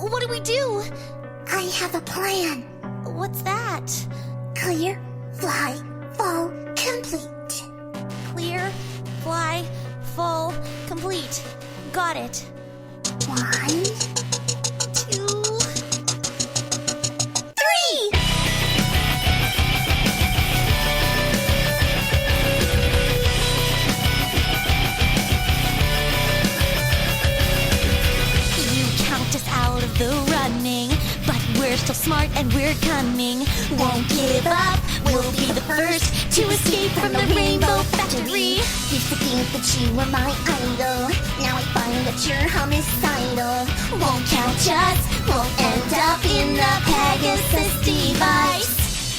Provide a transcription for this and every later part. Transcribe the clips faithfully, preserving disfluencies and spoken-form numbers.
what do we do? I have a plan. What's that? Clear, fly, fall, complete. Clear, fly, full, complete. Got it. One, Two, three! you count us out of the running, but we're still smart and we're cunning. Won't give up, we'll be the first to escape from the Rainbow Factory. Used to think that you were my idol. Now I find that you're homicidal. Won't catch us, won't end up in the Pegasus device.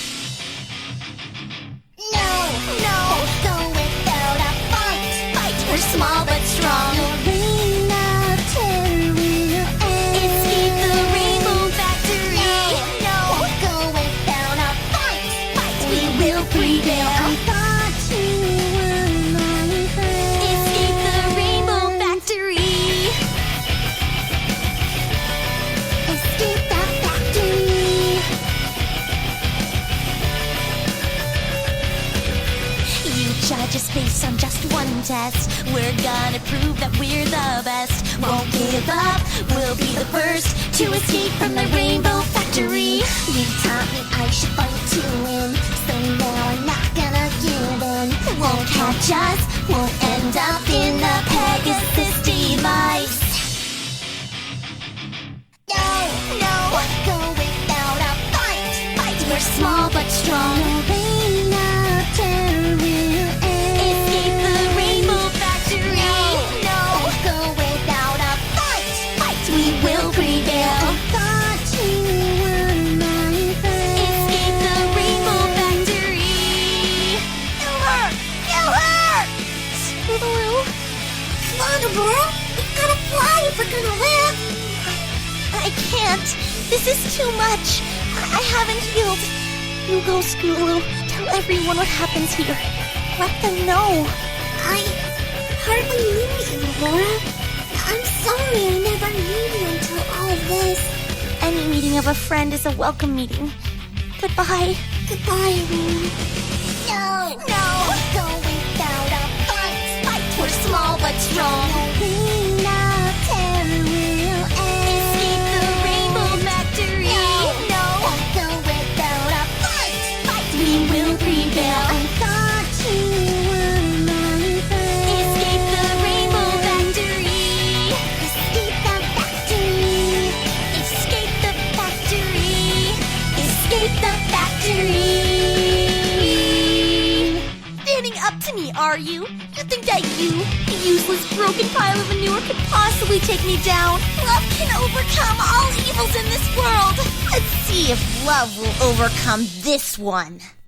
No, No, won't go without a fight. fight, we're small but strong. Arena terror will end. Escape the Rainbow Factory. No, Won't go without a fight. fight, we will prevail. I thought you were my friend. Escape the Rainbow Factory. Escape the factory. You judge us based on just one test. We're gonna prove that we're the best. Won't give up, we'll be the first to escape from the Rainbow Factory. You taught me I should fight to win, so now I'm not gonna give in. Won't catch us, won't end up in the Pegasus device. No, No, won't go without a fight. fight, we're small but strong. Arena terror will end. Escape the Rainbow Factory. No, Won't go without a fight. fight, we will prevail. I thought you were my friend. Escape the Rainbow Factory. Kill her! Kill her! Scootaloo? Come on, Aurora. We've gotta fly if we're gonna live. I can't. This is too much. I, I haven't healed. You go, Scootaloo. Tell everyone what happens here. Let them know. I hardly knew you, Aurora. I'm sorry I never knew you until all this. Any meeting of a friend is a welcome meeting. Goodbye. Goodbye, Aurora. No, No. won't go without a fight. Fight, we're small but strong. Arena terror will end. Escape the Rainbow Factory. No, Won't go without a fight. fight, we will prevail. I thought you were my friend. Escape the Rainbow Factory. Escape the factory. Escape the factory. Escape the factory. Standing up to me, are you? You think that you, a useless broken pile of manure, could possibly take me down? Love can overcome all evils in this world. Let's see if love will overcome this one.